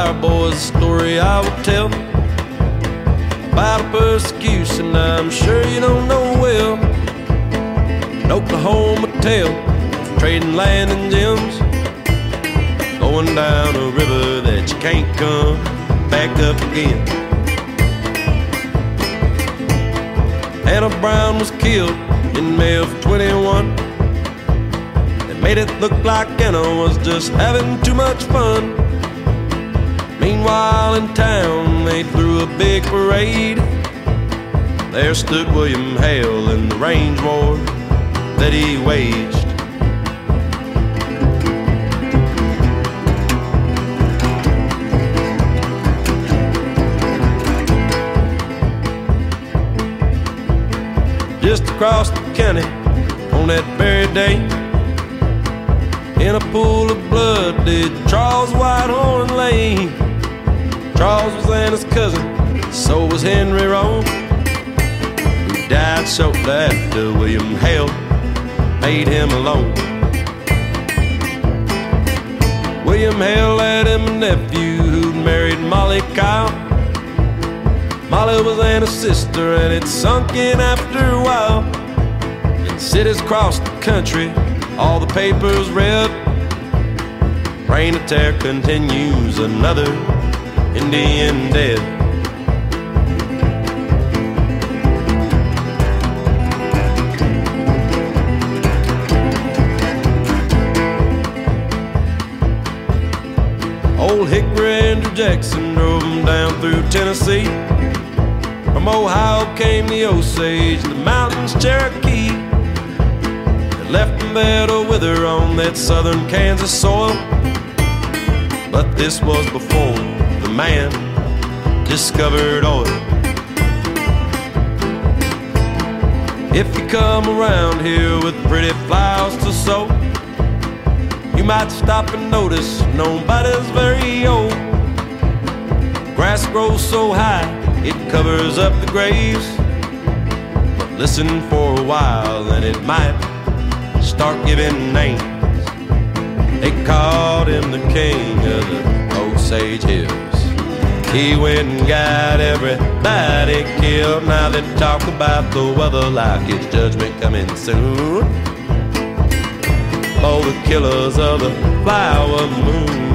boy's story I will tell about a persecution I'm sure you don't know well. An Oklahoma tale, trading land and gems, going down a river that you can't come back up again. Anna Brown was killed in May of 21. They made it look like Anna was just having too much fun. Meanwhile in town they threw a big parade. There stood William Hale in the range war that he waged. Just across the county on that very day, in a pool of blood did Charles Whitehorn lay. Charles was Anna's cousin, so was Henry Roan, who died shortly after William Hale made him alone. William Hale had him a nephew who'd married Molly Kyle. Molly was Anna's sister, and it sunk in after a while. In cities across the country, all the papers read, Reign of Terror continues, another Indian dead. Old Hickory Andrew Jackson drove him down through Tennessee. From Ohio came the Osage, the mountains Cherokee. They left them there to wither on that southern Kansas soil. But this was before the man discovered oil. If you come around here with pretty flowers to sow, you might stop and notice nobody's very old. Grass grows so high it covers up the graves, but listen for a while and it might start giving names. They called him the king of the Osage Hills. He went and got everybody killed. Now they talk about the weather like it's judgment coming soon. Oh, the killers of the flower moon.